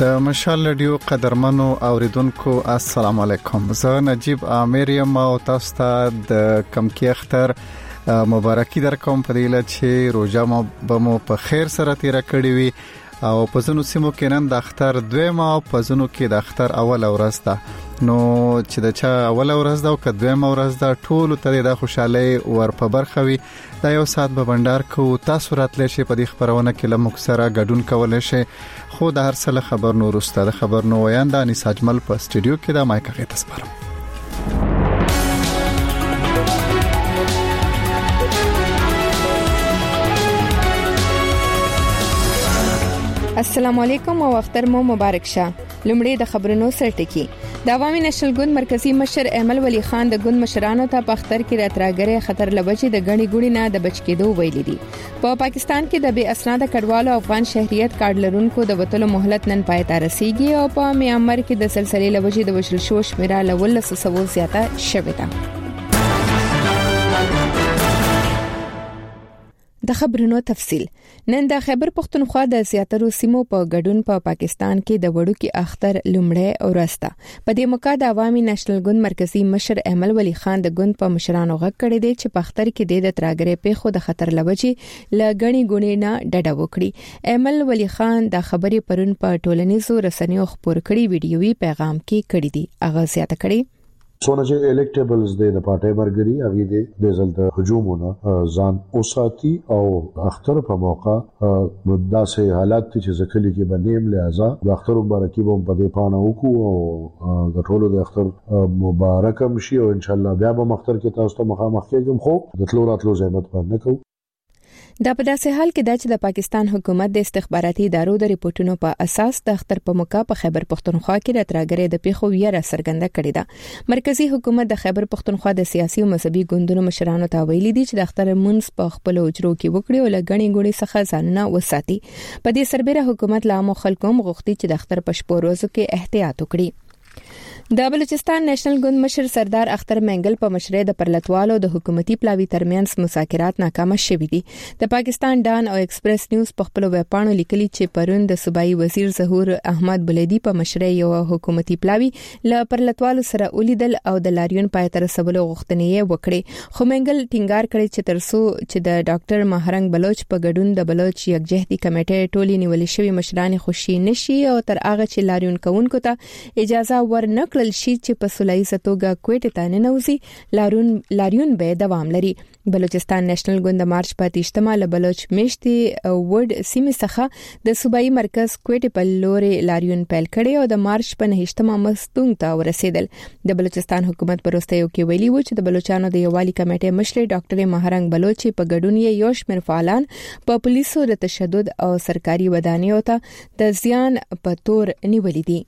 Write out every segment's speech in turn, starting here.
د مشال رادیو قدرمنو اوریدونکو السلام علیکم. زه نجیب عامر یم او تاسو ته د کمکی اختر مبارکي درکوم په دې لاره چې روزه مو په خیر سره تیر کړی وي او په ځینو سیمو کې نن د اختر دویمه او په ځینو کې د اختر اول ورځ ده. نو چې د چا اول ورځ ده او که دویمه ورځ ده ټول ته د خوشحالي ور په برخه وي. دا یو سات به بندر کو تاسو راتلی شي په دې خبرونه کې لمک سره ګډون کولای شي. خو د هر څه خبر نور استاد خبر نو ویاندا انیس اجمل په استودیو کې د مایک غي تاسو السلام علیکم او اختر مو مبارک شه. لومړی د خبرونو سرټکی. د عوامي نشل ګوند مرکزی مشر احمد ولی خان د ګوند مشرانو ته په اختر کې راتراګره خطر لوجې د غني ګوڼي نه د بچ کېدو ویلي دي. په پاکستان کې د بے اسناد کډوالو افغان شهريت کارت لرونکو د وټلو مهلت نن پای ته رسیدي او په میانمار کې د سلسله لوجې د وشل شو شمیره لول 100 زیاته شوې ده. د خبرونو تفصیل. نن د خیبر پختونخوا د زیاترو سیمو په ګډون په پاکستان کې د وړوکی اختر لومړی ورځ ده. په دې موقع د عوامي نشنل ګوند مرکزی مشر احمد ولی خان د ګوند په مشرانو غږ کړی دی چې په اختر کې د تراګرې په خو د خطر لوجې لګنی ګونی نه ډډه وکړي. احمد ولی خان د خبرې پرون په ټولنیزو رسنیو خبر کړي ویډیويي پیغام کې کړی دی. هغه زیاته کړی سونه چې الکټیبلز د پارټي برګري هغه د زلته هجومونه ځان اوساتي او اختر په موقع داسې حالات چې ځکلي کې بنیم لہذا د اختر مبارکي به په دې پانه وکړو او د ټولو د اختر مبارکم شي او ان شاء الله بیا به اختر کې تاسو ته مخامخ کېږم. خو د تلو راتلو زحمت باندې کوو. دا په داسې حال کې چې د پاکستان حکومت د استخباراتي ادارو د ریپورتونو په اساس د اختر په موقع په خیبر پختونخوا کې د تراګرې د پیښو ویره څرګنده کړې ده. مرکزی حکومت د خیبر پختونخوا د سیاسي او مذهبي ګوندونو مشرانو ته ویلي دي چې د اختر منځ په خپل اجرو کې وکړي او لګنی ګوڼي څخه ځانونه وساتي. په دې سربېره حکومت لا مو خلکو غوښتي چې د اختر په شپو ورځو کې احتیاط وکړي. د بلوچستان نېشنل ګوند مشر سردار اختر منګل په مشرۍ د پرلتوالو د حکومتي پلاوی ترمنځ مذاکرات ناکام شوي دي. د پاکستان ډان او ایکسپریس نیوز په خپل ویبپاڼو لیکلي چې پرون د صوبایي وزیر ظهور احمد بلدی په مشرۍ یو حکومتي پلاوی له پرلتوالو سره ولیدل او د لاریون پای تر سبلو غوښتنې وکړي. خو منګل ټینګار کړی چې ترڅو چې د ډاکټر مهرنګ بلوچ په ګډون د بلوچ یکجهتي کمیټې ټولې نیولې شوی مشران خوشي نشي او تر هغه چې لاریون کوونکو ته اجازه ورنکړل شي چې په سولایي توګه کوټه ته ننوځي لاریون به دوام لري. بلوچستان نېشنل ګوند مارچ په 28 له بلوچ میشتي وډ سیمې څخه د صوبایي مرکز کوټه په لوري لاریون پیل کړي او د مارچ په 9 مستونګ ته ورسېدل. د بلوچستان حکومت پروستیو کې ویلي و چې د بلوچستان د یووالي کمیټې مشر ډاکټر مهرنګ بلوچ په ګډون یې یو شمېر فعالان په پولیسو د تشدد او سرکاري ودانیو ته د زیان په تور نیولې دي.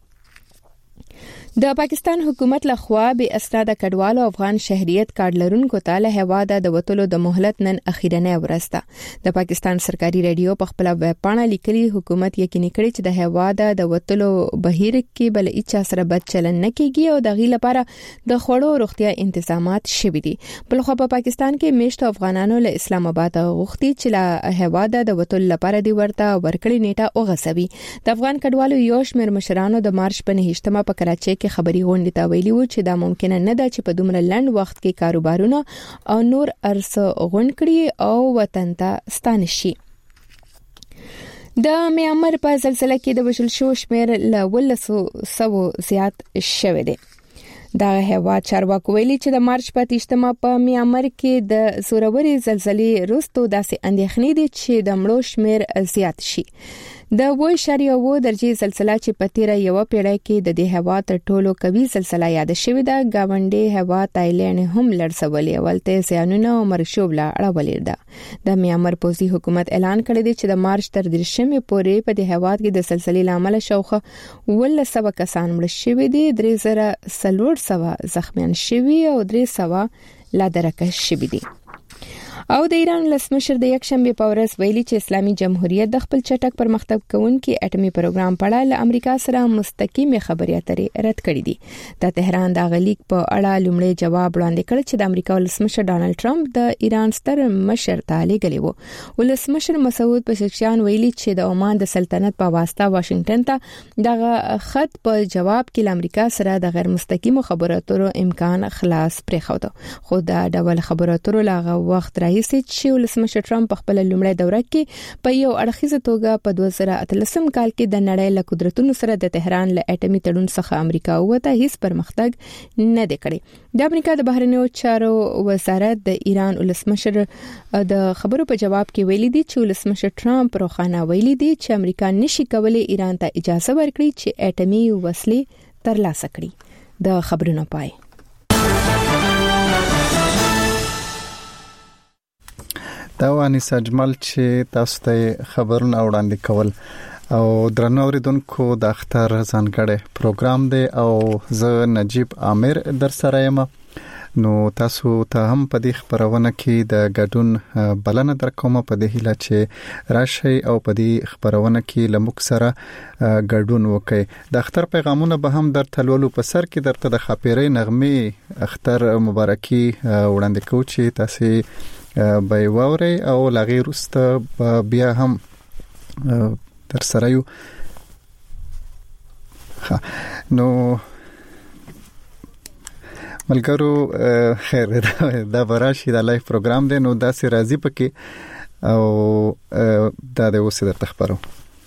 د پاکستان حکومت لخوا به اسناد کډوالو افغان شهريت کارت لرونکو ته له هواده د وټلو د مهلت نن اخیرنه ورسته. د پاکستان سرکاري رادیو په خپل ویب پاڼه لیکلي حکومت یقیني کړی چې د هواده د وټلو بهیر کې بل هیڅ سره بد چلن نه کیږي او د غي لپاره د خوړو روغتیا تنظیمات شوي دي. بلخو په پاکستان کې میشتو افغانانو له اسلام آباد غوښتي چې له هواده د وټل لپاره دی ورته ورکړی نیټه اوغسوي. د افغان کډوالو یو شمېر مشرانو د مارچ په 9 په کراچۍ خبري غونډه ته ویلي و چې دا ممکن نه ده چې په دومره لنډ وخت کې کاروبارونه او نور ارزه غونډ کړي او وطن ته ستانه شي. د میانمار په زلزلې کې د وشل شو شمیر له 100 زیات شوه دی. دا هیواد چارواکو ویلي چې د مارچ په 28 په میانمار کې د زوروري زلزلې وروسته داسې اندېښنې دي چې د مړو شمیر زیات شي. د 1.2 درجه زلزلہ چې په تیر یو پیړۍ کې د دې هوا تر ټولو قوي زلزلہ یاد شوې ده. گاونډي هوا تایلند هم لړسولې ولته زیانونه او مرشوب لا اړولې ده. د میانمار پوزي حکومت اعلان کړی دی چې د مارچ تر 13 پورې په دې هوا کې د زلزلې لامل شوخه 100 کسان مړ شوي دي. 3400 زخمیان شوي او 300 لا درکه شوي دي. او د ایران لسمشر د یکشنبه په ورځ ویلي چې اسلامي جمهوریت د خپل چټک پرمختګ کوونکي اټومي پروګرام په اړه له امریکا سره مستقیمه خبرې اترې رد کړې دي. د تهران د غلیک په اړه لومړی جواب وړاندې کړ چې د امریکا لسمشر ډانلډ ټرمپ د ایران ستر مشر ته لېږلی و. ولسمشر مسعود پزشکیان ویلي چې د عمان د سلطنت په واسطه واشنگټن ته دغه خط په جواب کې د امریکا سره د غیر مستقیمو خبرو اترو امکان خلاص پرېښود. خو دا ډول خبرو اترو لاغه وخت راهیسې چې ولسمشر ټرمپ په خپل لومړی دوره کې په یو اړخیزه توګه په 2013 کال کې د نړۍ له قدرتونو سره د تهران له اټومي تړون څخه امریکا وته هیڅ پرمختګ نه دی کړی. د امریکا د بهرنیو چارو وزارت د ایران ولسمشر د خبرو په جواب کې ویلي دی چې ولسمشر ټرمپ روښانه ویلي دی چې امریکا نشي کولای ایران ته اجازه ورکړي چې اټومي وسلې ترلاسه کړي. د خبرونو پای. دا واني سجمل چې تاسو ته خبرونه وړاندې کول او درنو اوریدونکو د اختر ځانګړی پروګرام دی او زه نجیب عامر در سره یم. نو تاسو ته هم په دې خبرونه کې د ګډون بلنه درکوم په دې هیله چې راشي او په دې خبرونه کې لمک سره ګډون وکړي. د اختر پیغامونه به هم در تلولو په سر کې درته د خاپیرې نغمه اختر مبارکي وړاندې کوم چې تاسو به ووري او لغې روسته بیا هم تر سره یو. نو ملګرو خیر دا براشي د لایف پروګرام دی نو دا سي راځي پکې او دا د اوسه د تخبرو.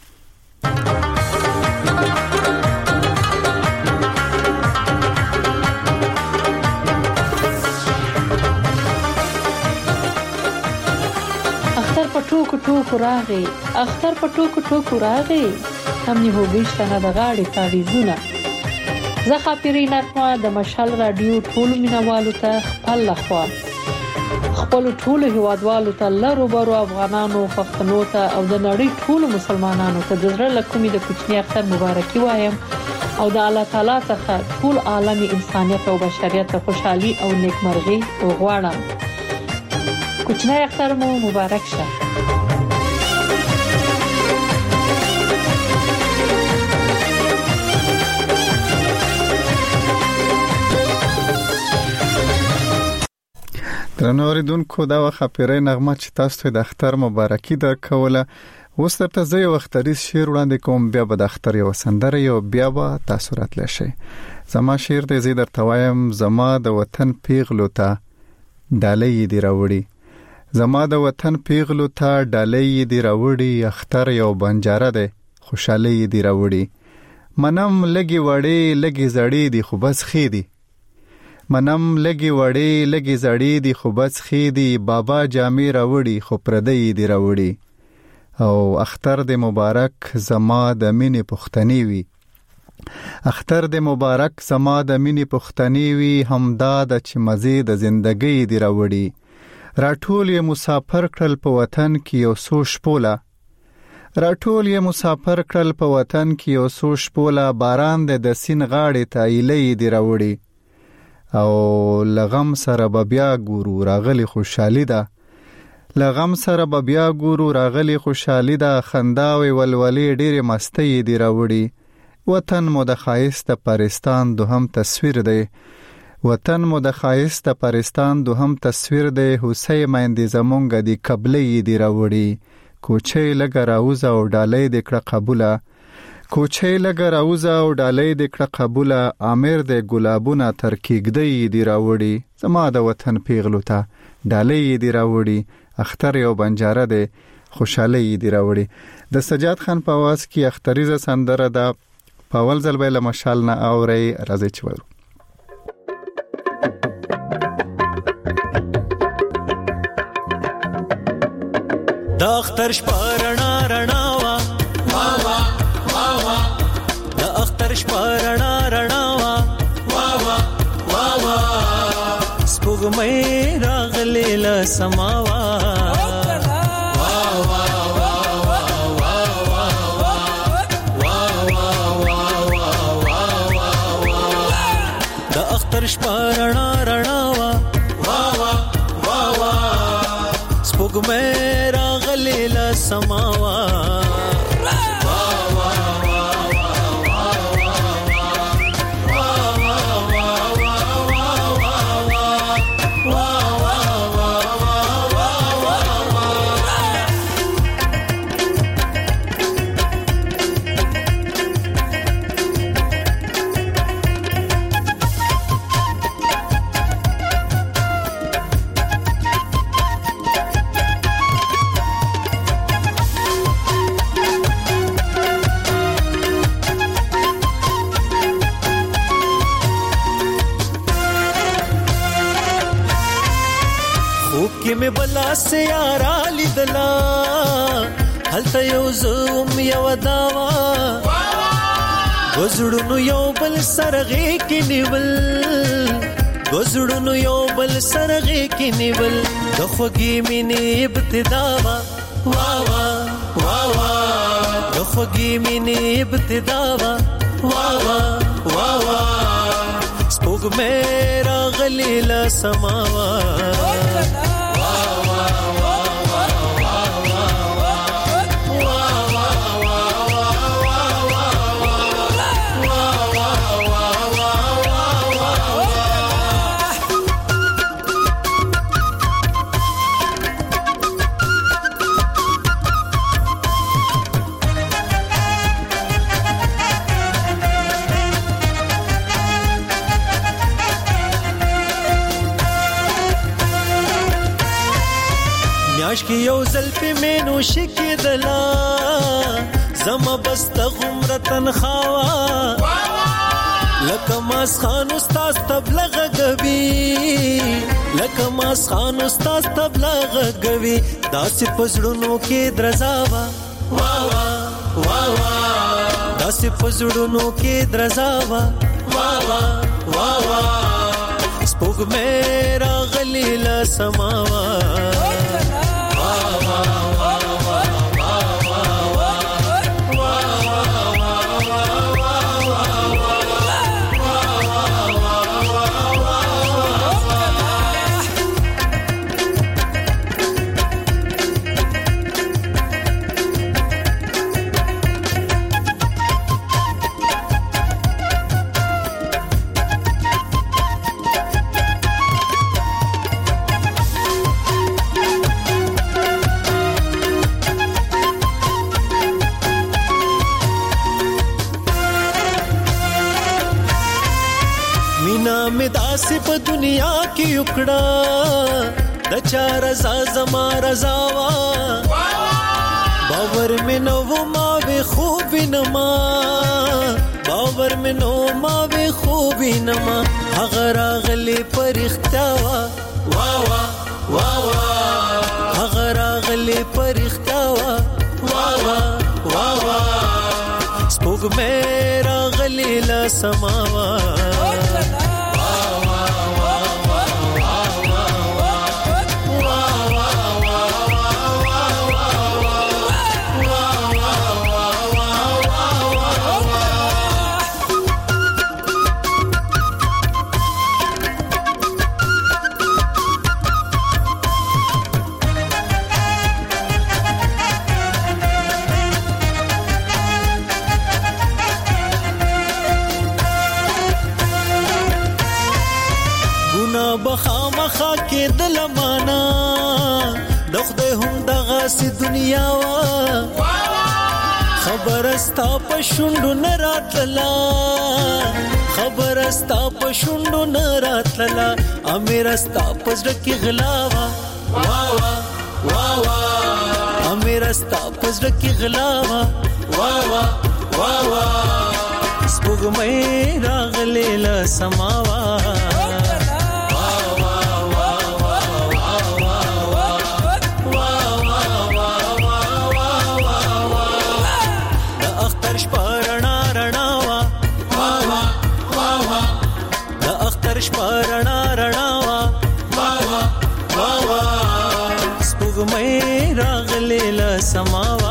اختر په ټوکو راغی هم نه هوګشته نه د غاړې تعویذونه. زه خاطرې نغمه د مشال رادیو ټول مینوالو ته خپل لخوا خپل ټول هیوادوالو ته لرو برو افغانانو پښتنو ته او د نړۍ ټول مسلمانانو ته د زړه له کومې د کوچنی اختر مبارکي وایم او د الله تعالی څخه ټول عالم انسانیت او بشریت ته خوشحالي او نیکمرغي وغواړم. کوچنی اختر مو مبارک شه. درنو اوریدونکو دا خاپیرې نغمه چې تاسو ته د اختر مبارکي درکوله. اوس درته زه یو اختریز شعر وړاندې کوم بیا به د اختر یو سندره یو بیا به تاسو راتلی شئ. زما شعر دی زه درته وایم زما د وطن پیغلو ته ډالۍ دی راوړي. زما د وطن پیغلو ته ډالۍ دی راوړي. اختر یو بنجاره دی خوشالي دی راوړي. منم لګي وړې لګي زړې دی خو بس خې دی. منم لګي وړې لګي زړې دی خو بس خې دی. بابا جامې راوړي خو پردې دی راوړي. او اختر د مبارک زما د مینې پښتنی وي. اختر د مبارک زما د مینې پښتنی وي. همدا د چې مزه د زندګۍ دی راوړي. راټول یې مسافر کړل په وطن کې یو سو شپوله. راټول یې مسافر کړل په وطن کې یو سو شپوله. باران د سین غاړې ته ایلې دی راوړي. او لغم سره بیا ګورو راغلی خوشحالي ده. لغم سره بیا ګورو راغلی خوشحالي ده. خنداوي ولولې ډېر مستی دی راوړي. وطن مو د خایست پاکستان دوهم تصویر دی. وطن مو د خایست پاکستان دوهم تصویر دی. حسین مېندې زمونږ دی قبلې دی راوړي. کوچې لګ راوزه او ډالۍ د کړه قبوله. کوچې لګ راوزه او ډالۍ د کړه قبوله. امیر د ګلابونه تر کېږدۍ دی راوړي. زما د وطن پیغلو ته ډالۍ دی راوړي. اختر یو بنجاره دی خوشحالي دی راوړي. د سجاد خان په आवाज کې اختریزه سندره ده. په اول ځل به له مشال نه اوري راځي چې ورو. د اختر شپه رڼا رڼا وا وا وا وا. د اختر شپه رڼا رڼا وا وا وا وا. سپوږمۍ راغلې له سماوا وا وا وا وا وا وا وا وا. د اختر شپه رڼا رڼا وا وا وا وا. سپوږمۍ راغلې له سماوا کې بلا سیارا لیدلا هلته یو زوم یو داوا وزړونو یو بل سرغه کې نیول وزړونو یو بل سرغه کې نیول د خوږی مینې ابتدا وا وا وا وا د خوږی مینې ابتدا وا وا وا وا سپوږمۍ راغلې له سماوا عشق یو زلفی مینو شکی دلا زما بست غمره تنخوا لکه ماس خان استاد تبلغ غوي لکه ماس خان استاد تبلغ غوي داسې پزړونو کې درزاوا وا وا وا وا داسې پزړونو کې درزاوا وا وا وا وا سپوږمۍ راغلې له سماوا داسې په دنیا کې وکړه د چا رضا زما رضا وا باور مې نو ما به خوب نما باور مې نو ما به خوب نما هغه راغلې پرختیا وا وا وا وا هغه راغلې پرختیا وا وا وا وا سپوږمۍ راغلې له سماوا بخامخا کې د لمانا د خدای هم دغه سي دنیا وا خبر استا په شوندو نه راتلا خبر استا په شوندو نه راتلا امیر استا پزړه کې غلا وا وا وا وا امیر استا پزړه کې غلا وا وا وا وا سپوږمۍ راغلې له سماوا شپارنا رڼاوا وا وا وا وا سپوږمۍ راغلې له سماوا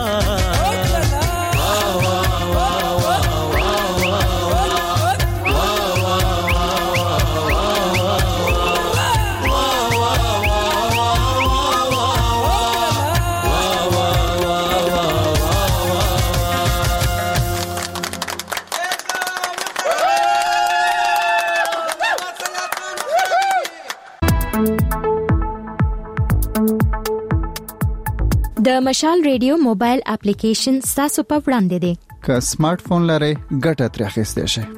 د مشال ریډیو موبایل اپلیکیشن تاسو په وړاندې دی. که سمارټ فون لرئ ګټه ترې اخیستئ شئ.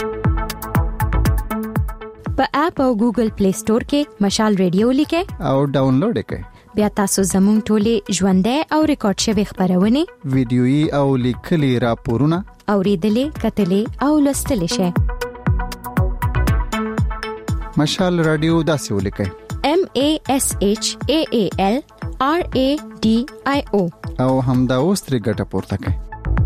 په اپ او ګوګل پلی سٹور کې مشال ریډیو لیکئ او ډاونلوډ یې کړئ. بیا تاسو زموږ ټولې ژوندۍ او ریکارډ شوی خبرونه، ویډیويي او لیکلي راپورونه اوریدلې، کتلې او لوستلې شئ. مشال رادیو داسې ولیکئ: MASHAALRADIO او همدا اوس ترې ګټه پورته کړئ.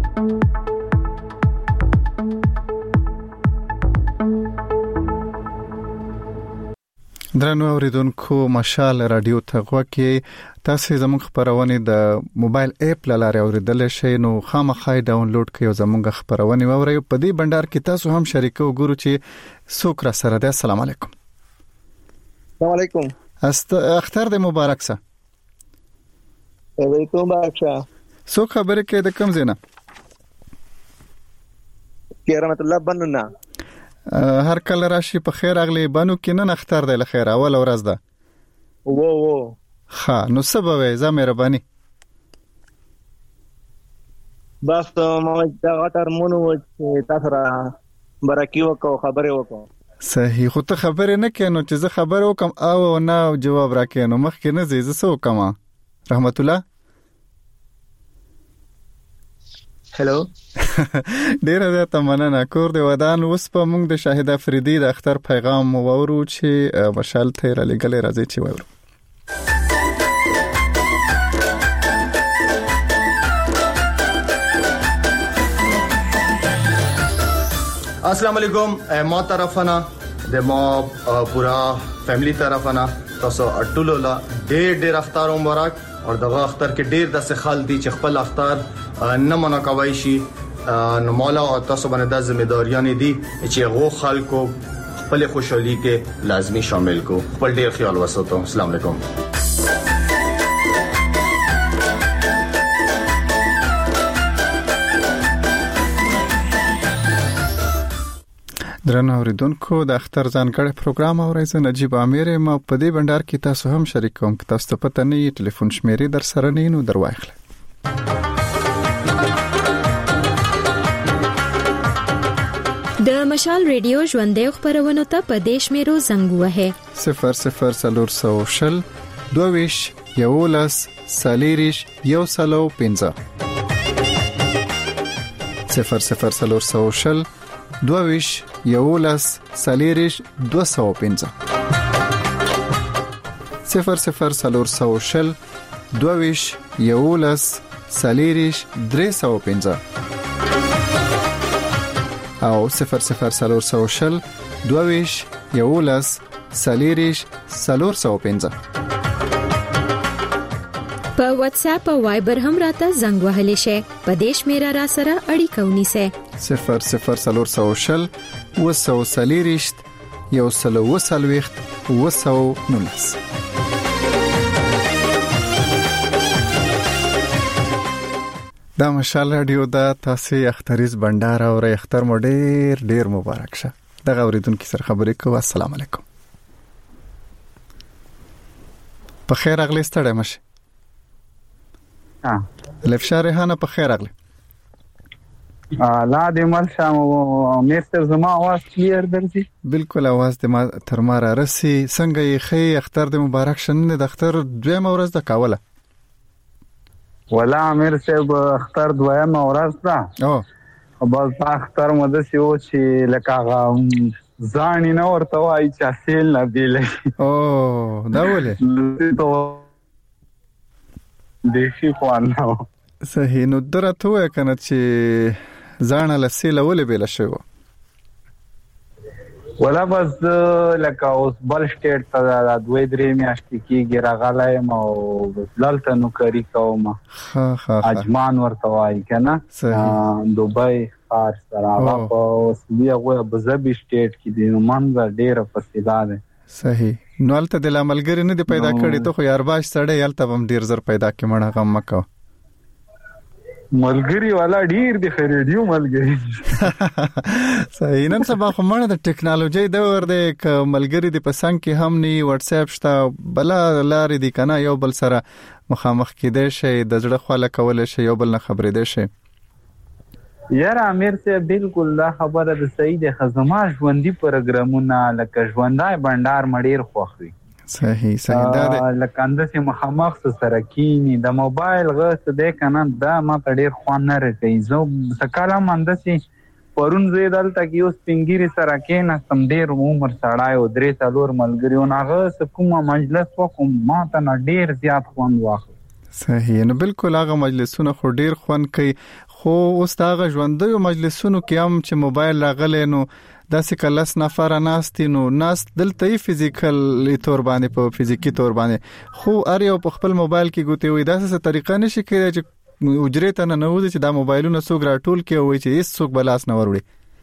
درنو اوریدونکو، مشال رادیو ته غوږی تاسو زموږ خبرونه د موبایل اپ لاره اوریدل شئ. نو خامخا ډاونلوډ کړئ او زموږ خبرونه واورئ. په دې بندر کې تاسو هم شریک وګورئ چې څوک را سره ده. السلام علیکم. السلام علیکم. اختر دې مبارک شه. علیکم باشا. څو خبرې کې د کوم زینا؟ رحمت الله بننا. هر کله راشي په خیر اغلی بانو کې نه اختر دی لخیر اول ورځ ده. وو ها نو سبب زه مهرباني بس ما دا غتر مونږ تاسو را برکی وکاو خبره وکاو. صحیح، خو ته خبره نه کینو چې زه خبره وکم او نه جواب راکینو مخکې نه زی زه سو کما. رحمت الله هلو ډیره زیاته مننه. کور دی ودان. اوس په موږ د شاهد افریدي د اختر پیغام وورو چې مشال ته را لګلې راځي چې وورو. السلام علیکم. ما طرفنا د ما پورا فیملی طرفنا تاسو ټول لا ډېر اختر مبارک. او دغه اختر کې ډېر د سخال دي چې خپل اختر نه منا کوي شي. نو مولا تاسو باندې د ځمېداریان دي چې غو خلکو خپل خوشحالي کې لازمي شامل کو. خپل ډېر خیال وساتو. السلام علیکم. درنو اوریدونکو، د اختر ځانګړی پروګرام اورئ. زه نجیب امیر ما په دې بندر کې تاسو هم شریک کوم. که تاسو ته پته نه وي ټلیفون شمیرې در سره نه نو درواخله. د مشال ریډیو ژوندۍ خبرونه ته په دیش میرو زنګ وهه 0040 22 11 سالیریش یو سلو 15 0040 22 11 سالیریش 215 0040 22 11 سالیریش 315 او 0040 22 11 سالیریش 415. په واتس اپ او وایبر هم راته زنګ وهلی شي. په دیش میرا را سره اړیکه ونیسه 0040 وسو سالیریش یو سلو وسلويخت وسو نونس. دا مشال رادیو دا تاسو اختریز بندر او اختر مو ډیر مبارک شه. دغه اوریدونکو سره خبرې کوم. السلام علیکم. په خیر اغلی ستړی مشه. لفشار ریحانه په خیر اغلی. لا دې مل شام او میستر زما आवाज کلیر درځي؟ بالکل आवाज دې ما تر ما را رسي. څنګه یې خې اختر دې مبارک شنه. د اختر دویمه ورځ د کاوله ولا امیر صاحب اختر دویمه ورځ ده. او بس اختر مده سی او چې لکه ځانی نه ورته وای چې اصل نه بیلې. او دا ولې دیشي خوانه صحیح. نو درته وای کنه چې ځان له سیله ولې بیل شو؟ ولا بس لکه اوس بل سټیټ ته د دوی درې میاشتې کېږي راغلایم او دلته نوکري کوم. اجمان ورته وایي کنه دوبۍ ښار سره هغه په اوسني هغه ابوظبي سټیټ کې دی. نو منځ ډېره فاصله ده. صحیح. نو هلته د عملګری نه دی پیدا کړی ته خو یار باش سړی هلته هم ډېر زر پیدا کې مړه غم مکو. ملګری والا ډیر د ریډیو ملګری صحیح. نن سبا خو مړه د ټکنالوژي دور دی ک ملګری د پسند کې هم ني واتس اپ شته بلا لارې دي کنه یو بل سره مخامخ کېدې شي د زړه خواله کول شي یو بل نه خبرې دي شي. یاره امیر ته بالکل دا خبره د صحیح د خزما ژوندۍ پروګرامونه لکه ژوندای بندر مډیر خوخوي. صحیح دا لکه اندسه مخامخ سره کینی د موبایل غوښته د کنه دا ما ته ډیر خوان نه راځي. زه سکاله مندسي پرون زه دلته کې اوس پنګيري سره کې نه سم ډیر عمر سړای او درې تلور ملګریو ناغه کومه مجلس وکم ما ته ډیر زیات خوان واخ. صحیح نو بالکل هغه مجلسونه خو ډیر خوان کوي خو اوس دا ژوندۍ مجلسونو کې هم چې موبایل راغلی نو داسې کلاس نفر ناستینو ناس دلته فزیکل تور باندې په فزیکی تور باندې خو ار یو په خپل موبایل کې ګوتې وي داسې طریقه نشي کېدای چې اجرت نه نوځي چې دا موبایلونه څوک راټول کې وي چې هیڅ څوک بلاس نه وروړي.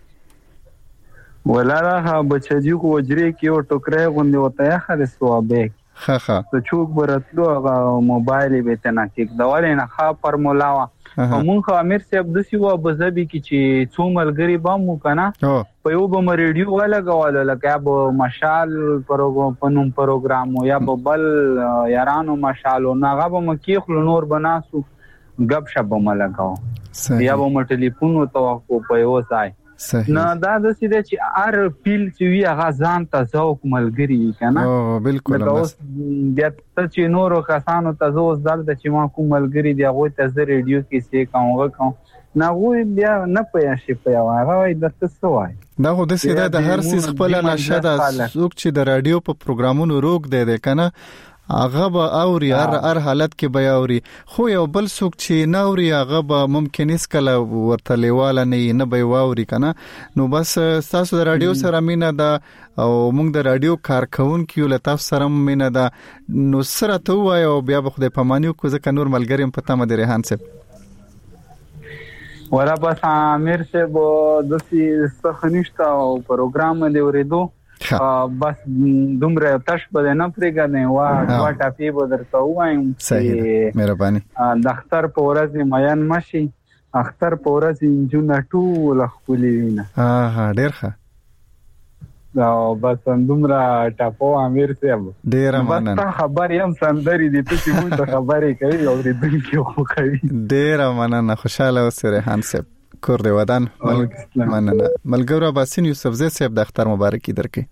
ولاله بچجی کو اجرې کې او ټوکرې غوندې وته خره سوابه خخه ته چوک برتلو موبایل به تنه کې دواله نه خا فارمولا مونږه امیر صاحب د سیوا بزبي کې چې څو ملګری بامو کنه په یو به ریډیو ولا غواله لکه به مشال پروګرام پروګرام یا به بل یارانو مشالو ناغه به مکی خل نور بناسو غب شپ ملګاو یا به م ټلیفون وته په یو ځای نه دا د سیده چې ار پیل چې وی هغه ځان ته ذوق ملګری کنه او بالکل بیا ته چې نورو کسانو ته زوس دل د چې ما کوم ملګری دی هغه ته ریډیو کې سي کوم نه وی بیا نه پیا شي پیا هغه د څه وای دا خو د سیده د هر څه خپل نشه د څوک چې د رادیو په پروګرامونو روک دی کنه هغه به اوري هر حالت کې به اوري خو یو بل څوک چې نه اوري هغه به ممکن اس کله ورته لیواله نه به واوري کنه نو بس تاسو د رادیو سره مینه ده او موږ د رادیو کارکونکو له تاسو سره مینه ده نو سره ته وایو بیا به خدای پامانیو کو ځکه نور ملګریم پته مده ریحان صاحب ورا بس امیر صاحب د څه خنشتا او پروګرام دی ورېدو بس دومره تاش بده نه پرېګنه وا ټاپی به درته وایم صحیح مهرباني د اختر په ورځ میان ماشي اختر په ورځ جون ټول خپلې وینه ډېر ښه دا بس دومره ټاپو امیر صاحب ډېر مننه بس خبر یم سندري دي چې موږ خبرې کوي او دې دې خو کوي ډېر مننه خوشاله اوسه ریحان صاحب کور دی ودان مننه ملګرو باسین یوسف زی صاحب د اختر مبارکي درکې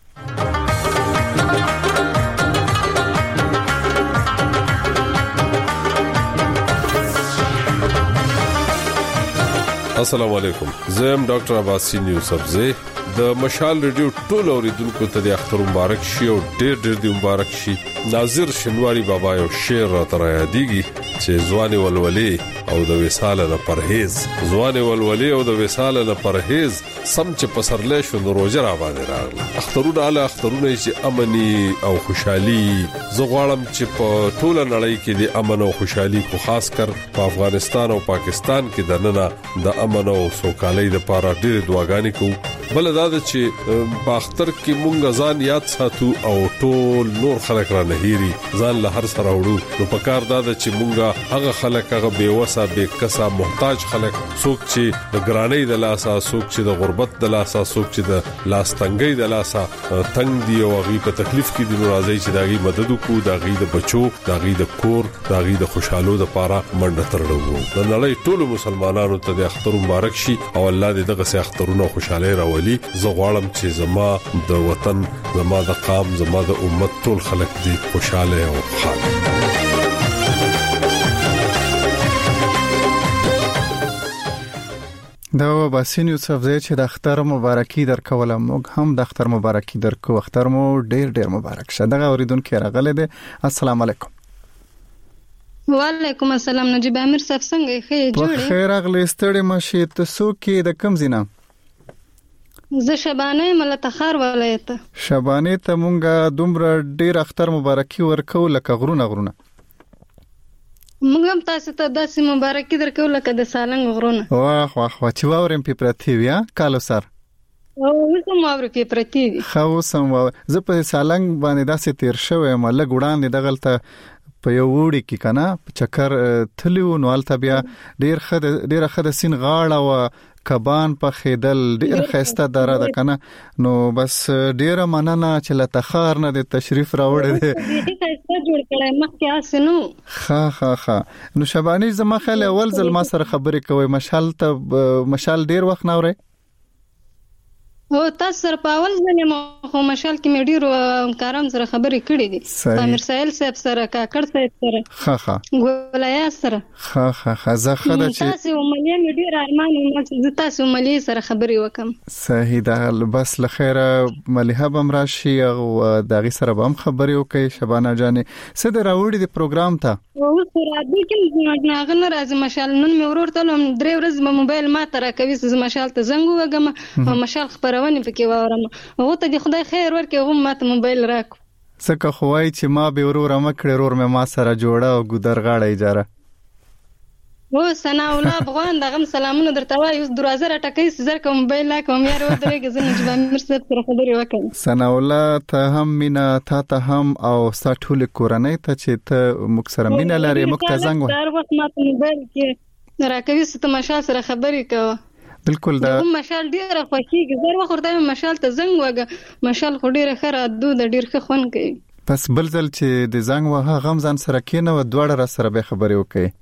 السلام علیکم زم ډاکټر عباسین یوسف زی د مشال ریډیو ټول اوریدونکو ته د اختر مبارک شي او ډېر دی مبارک شي. ناظر شنواری بابا یو شعر را تر یادېږي چې ځواني ولولي او د وصال نه پرهیز ځواني ولولي او د وصال نه پرهیز سم چې پسرلې شو نو روزه را باندې راغله اخترونه اعلی اخترونه چې امني او خوشحالي زغړم چې په ټول نړۍ کې د امن او خوشحالي کو خاص کر په افغانستان او پاکستان کې د نن د امن او سوکالۍ لپاره ډېر دعاګانې کوو بل دا چې په اختر کې مونږ ځان یاد ساتو او ټول نور خلک را نه هېري ځان له هر سره وړو نو په کار دا چې مونږ هغه خلک هغه بیوسه بیکسه محتاج خلک څوک چې د ګرانۍ د لاسه څوک چې د غربت د لاسه څوک چې د لاس تنګۍ د لاسه تنگ دی او هغه په تکلیف کې دی راځي چې داغي مدد وکړو داغي د بچو داغي د کور داغي د خوشحالو لپاره منډه ترړو د نړۍ ټول مسلمانانو ته د اختر مبارک شي او الله دې دغه سه اخترونه خوشاله راولي زه غواړم چې زما د وطن زما د قام زما د امت ټول خلک دې خوشاله او خوشاله دا باسین یوسف زی چې د اختر مبارکي درکول موږ هم د اختر مبارکي درکو اختر مو ډېر مبارک شه دغه اوریدونکو راغله دي السلام علیکم وعلیکم السلام نجیب امیر صاحب څنګه ښه جوړه خیر اغلی ستړي ماشي ته سوکې د کم زینا زه شبانه ملتخر ولایت شبانه ته مونږه دومره ډېر اختر مبارکي ورکو لکه غرونه موږ هم تاسو ته داسې مبارکي درکو لکه د سالنګ غرونه واه چې واورم په پرتی ویا کالو سر او زه ماور په پرتی خو سم زه په سالنګ باندې داسې تیر شوې مله ګډان دغلته په یو وړي کې کنه چکر تلیو نو الته بیا ډیر خد سین غاړه او کبان په خیدل ډیر خسته دره ده کنه نو بس ډیر مننه چې لتخار نه د تشریف راوړې ده دې خسته جوړ کړای مخکې اسنو ها نو شبانی زما خل اول ځل ما سره خبرې کوي مشال ډیر وخت نه اوري او تاسو سره په اول ځل مو مشال کې مې ډیرو کارم سره خبرې کړې دي امیر سایل صاحب سره کاکړ صاحب سره ګولیا سره زه خدای چې تاسو ملي مې ډیر ارمان چې تاسو ملي سره خبرې وکم صحیح ده بس لخيره مليها بمراشي او دغه سره هم خبرې وکي شبانه جانې سده راوړي د پروګرام ته او سره د کوم ناغن راز مشال نن مې ورورته لم درې ورځې په موبایل ما تر کوي چې مشال ته زنګ وګم او مشال خبرونه پکې وورم او ته د خدای خیر ورکړي هم ماته موبایل راکو څکه خوای چې ما به ورور مکړې ورور مې ما سره جوړه او ګودر غاړه اجاره و سنا الله افغان دغه سلامونه درته وای اوس دروازه را ټکې زر کوم موبایل لا کوم یار ودرېږي زنه چې باندې سره خبرې وکړم سنا الله ته هم مینا ته هم او سټول کورنۍ ته چې ته مکسره مینا لري مکته زنګ و هر وخت ماته موبایل کې راکوي ست مشال سره خبرې کوه بالکل دا مشال ډیره خوښیږي زر وخت ورته مشال ته زنګ وګه مشال خو ډیره خره دود ډیر ښه خون کوي پس بل ځل چې د زنګ وه غم ځان سره کینه و دوړه را سره به خبرې وکي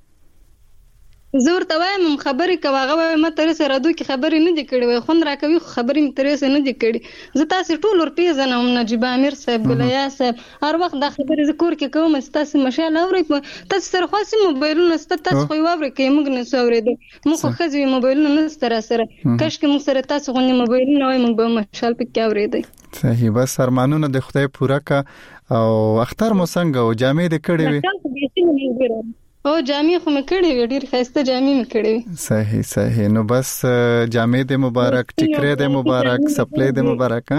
زور ته وایم خبرې کوي مته سره دوی کی خبرې نه دي کړې وي خون راکوي خبرې مترې سره نه دي کړې زه تاسو ټول ور پیژنم نجيب امیر صاحب ګلیا صاحب هر وخت د خبرې ذکر کې کوم تاسو مشال اوري تاسو سره خاصه موبایلونه تاسو خو اوري کې موږ نه سورېدو موږ خو خځې موبایلونه نه سره کښ کې موږ سره تاسو غو موبایلونه وای موږ به مشال پکې اورېدای صحیح بس ارمانونه د خدای پوره کا او اختر مو څنګه او جامې د کړې وي او جامې خو مې کړې وي ډېر ښایسته جامې مې کړې وي صحیح نو بس جامې دې مبارک ټیکرې دې مبارک سپلې دې مبارک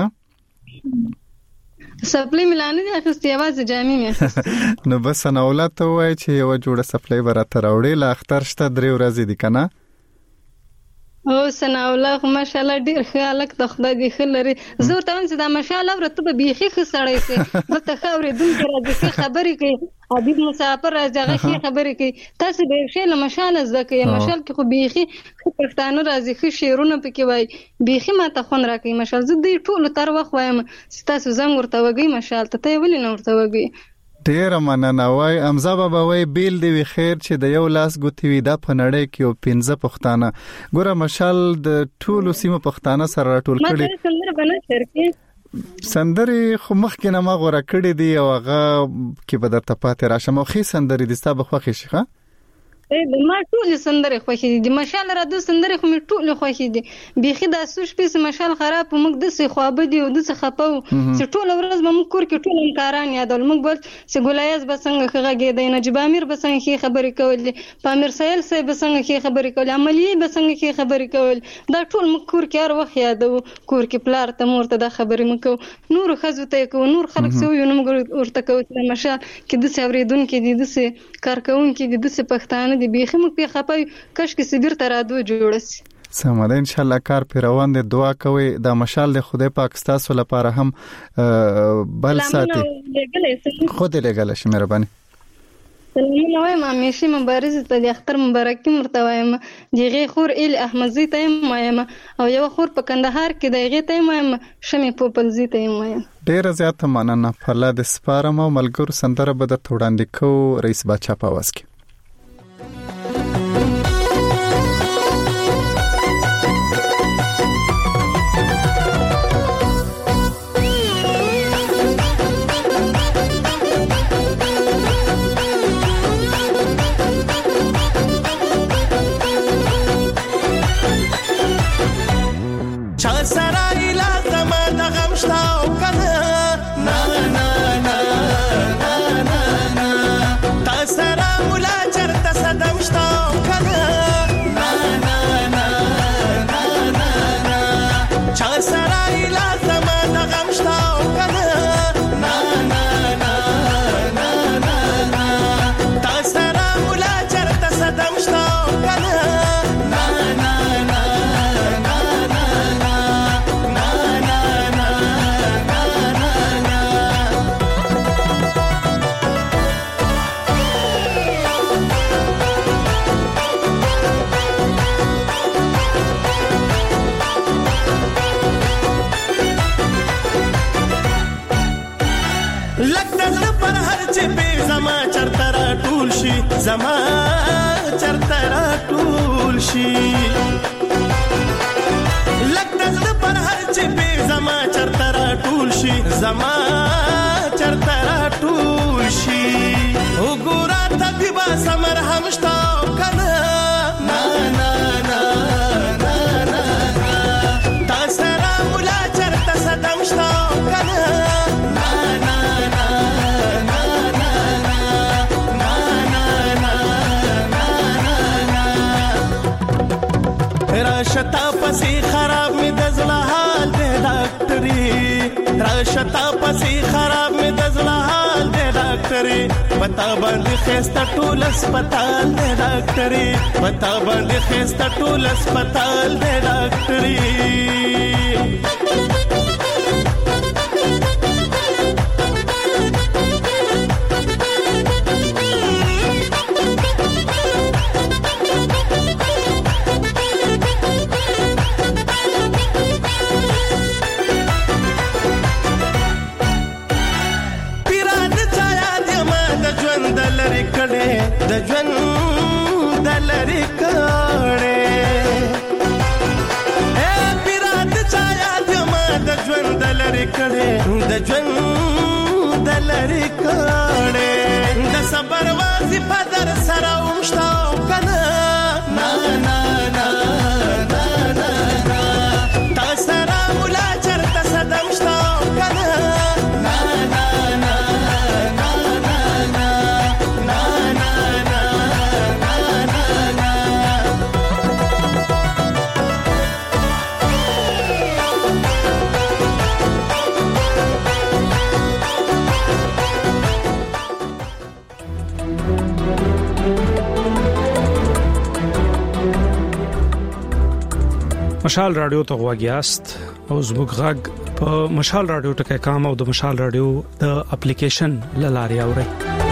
سپلې ملانه دي اخستې आवाज جامې مې نو بس انا اولاد ته وای چې یو جوړه سپلې برته راوړې لا اختر شته درې ورځې دي کنه او سنا الله ماشاءالله ډیر خیالک د خدای دی خلري زه ته چې دا ماشاءالله ورته به بيخي خسړی سي مته خورې دون کې خبرې کوي حبيب مسافر راځي خبرې کوي تاسو به شیله ماشاءالله زکه ماشاءالله کې خو بيخي پښتانه راځي خو شیرونه پکې وای بيخي ماته خون راکې ماشاءالله زه دې ټول تر وخت وایم تاسو زنګ ورته وګي ماشاءالله ته ولې نه ورته وګي ډیر مننه وای امزا بابا وای بیل دی خیر چې د یو لاس ګوتی وي د پنړې کې او 15 پښتانه ګوره مشال د ټولو سیمه پښتانه سره ټول کړي سندري خو مخکې نه ما غوړه کړې دی او هغه کې به درته پاتې راشم او خې سندري د ستاب خوخي شيخه ما ټول سندره خوښې دي مشال را د سندره خو مې ټول خوښې دي بيخي د سوش پیس مشال خراب موږ د څه خوابه دي او د څه خپو چې ټول ورځ به موږ کور کې ټول انکاران یادول موږ بل چې ګلایز به څنګه خغه دی نجيب امیر به څنګه خبرې کولې پامیر سایل صاحب به څنګه خبرې کولې عملی به څنګه خبرې کول دا ټول موږ کور کې هر وخت یادو کور کې پلار ته مورته د خبرې مکو نور خزو ته کو نور خلک سو یو موږ ورته کوي مشال کې د څوریدون کې دي د څه کارکون کې دي د څه پښتانه دی بيخي مو په خپای کښ کې سبیر تر ادو جوړس سمه ان شاء الله کار پر روان دي دعا کوي د مشال د خدای پاک ستاسو لپاره هم بل ساتي خود لګل شي مهرباني سلامونه وایم همیشه مبارزه ته د اختر مبارکي مرته وایم دیغه خور ال احمدزي ته وایم او یو خور په کندهار کې دغه ته وایم شمه پوپلزي ته وایم ډیر زیات مننه فلا د سپارم او ملګرو سندره به د توړاندې کو رئیس بچا پاواز کې سلام لکه پر هر چې به زما چرته را ټول شي زما چرته را ټول شي لکه پر هر چې به زما چرته را ټول شي زما چرته را ټول شي وګوره طبيب سمر همشتا کنه نا نا نا نا نا تاسرا مولا چرته صدمشتا کنه راشتا پسې خراب می دزله حال دې ډاکټري راشتا پسې خراب می دزله حال دې ډاکټري پتا باندې خسته ټول هسپتال دې ډاکټري پتا باندې خسته ټول هسپتال دې ډاکټري د ژوند د لری کړه اے پیرات چایا د ما د ژوند د لری کړه د ژوند د لری کړه د صبر وظیفه در سره ومشتا کنه نا نا نا نا نا تاسرا مولا چرته صدمشتا کنه نا نا نا مشال رادیو ته غواګیاست او زموږ غږ په مشال رادیو ټکي کام او د مشال رادیو د اپلیکیشن لاري اوري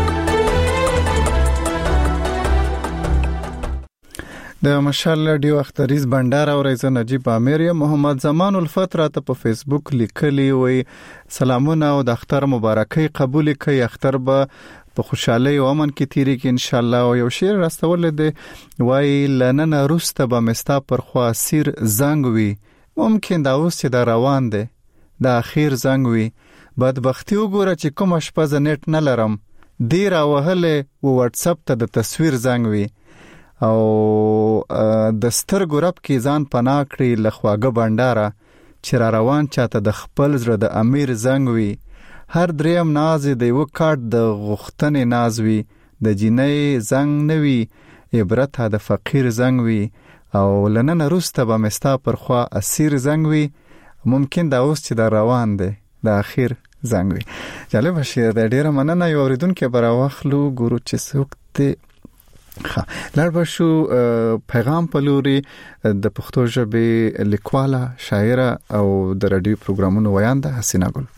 د مشال رادیو اختریز بندر او رئیس نجیب امیر محمد زمان الفت راته په فیسبوک لیکلی وي سلامونه او د اختر مبارکي قبول کړئ اختر به په خوشحالي او امن کې تیری کې ان شاء الله او یو شعر راستول دي وای لنن روسته به مستا پر خوا سیر زنګ وي ممکن دا اوس چې دا روان دي دا اخیر زنګ وي بدبختی وګوره چې کوم شپه نت نه لرم ډیر وهله و واتس اپ ته د تصویر زنګ وي او د سترګو رب کې ځان پناه کړی لخواګه بنداره چې را روان چاته د خپل زړه د امیر زنګ وي هر دریم ناز د یو کارت د غختنې ناز وي د جنې زنګ نوي عبرت د فقیر زنګ وي او لنن روسته به مستا پر خوا اسیر زنګ وي ممکن دا اوس چې دا روان دی د اخیر زنګ وي جالب شعر د ډیره مننه یو اوریدونکو براوخلو ګورو چې سوکته لړ بشو پیغام پلوري د پښتو ژبې لیکواله شاعره او د رادیو پروګرامونو ویانده حسینه ګل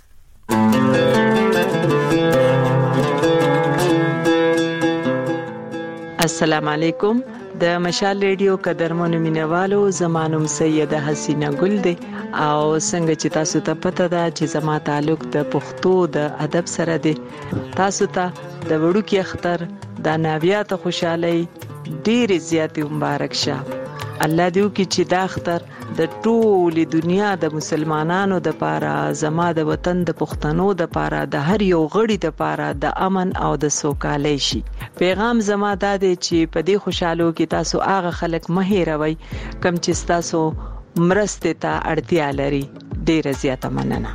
السلام علیکم د مشال ریډیو قدرمنو مینوالو زمانوم سیده حسینه ګل دی او څنګه چې تاسو ته پته ده چې زما تعلق د پښتو د ادب سره دی تاسو ته د وړوکی اختر د ناویات خوشحالي ډیر زیات مبارک شه الله دې وکړي چې دا اختر د ټولې دنیا د مسلمانانو د پاره زما د وطن د پښتنو د پاره د هر یو غړي د پاره د امن او د سوکالۍ شي پیغام زما دا دی چې په دې خوشحالو کې تاسو هغه خلک مه هېروئ کم چې تاسو مرسته ته اړتیا لري ډیر زیاته مننه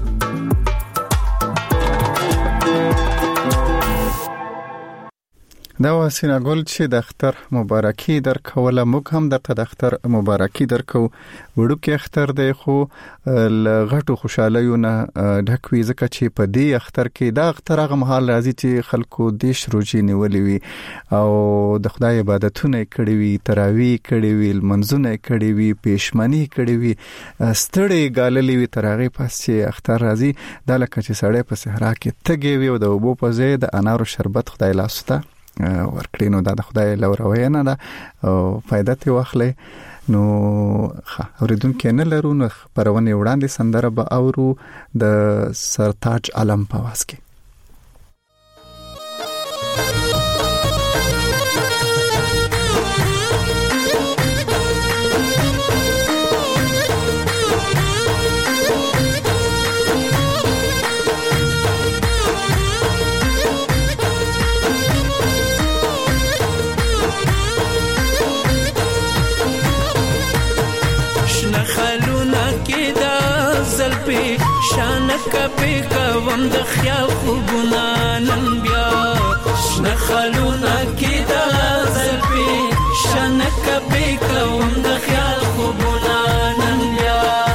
دا وسینه ګل چې د اختر مبارکي درکوله موږ هم درته د اختر مبارکي درکو وړوکی اختر دی خو لغټو خوشالیونه ډکوي ځکه چې په دې اختر کې دا اختر هغه مهال راځي چې خلکو دیش روزي نیولې وي او د خدای عبادتونه کړې وي تراوی کړې وي منځونه کړې وي پېشمنی کړې وي ستړي ګاللې وي ترغه پس چې اختر راځي دا لکه چې سړی په صحرا کې تګي وي او د وبو په ځای د انارو شربت خدای لاسته ورکړي نو دا د خدای لوروي نه ده او فائدہ ته واخلې نو اوریدونکو نه لرو نو پرونه وړاندې سندره به اورو د سرتاج عالم په واسکه کپی کوم د خیال خوبونه نن بیا شنه خلونه کې د زلفي شنه کپی کوم د خیال خوبونه نن بیا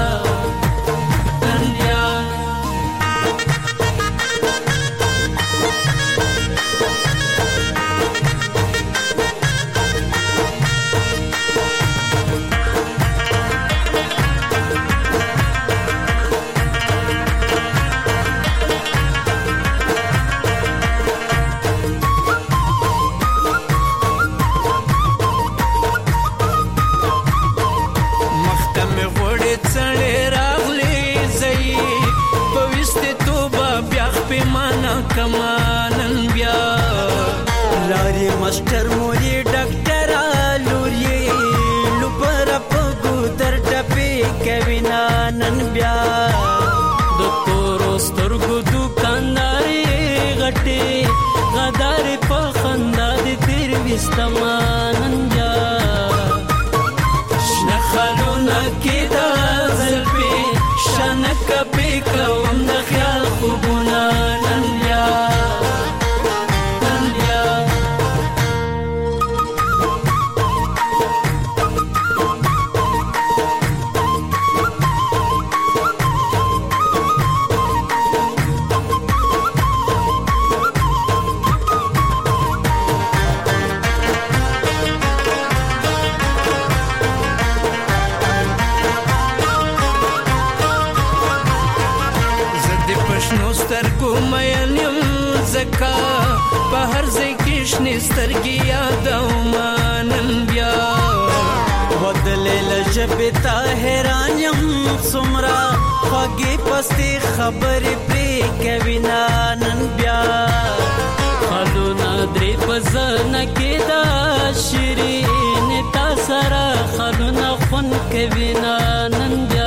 کمانن بیا لاري ماستر موري ډاکټر لوري لپر پګو در ټپي کوینا نن بیا دکتور سترګو دکانداري غټي غدار په خندا دې تیر وستمانن بیا شنخلونه کې دا زلفي شنک په کوم د خیال خوبونه په هر ځای کې شنې سترګې یادومه نن بیا بدلې له ژبې ته حیران یم څومره خوږې پستې خبرې پرې کوینه نن بیا خلونه درې په زنه کې دا شیرینې تا سره خلونه خوند کوینه نن بیا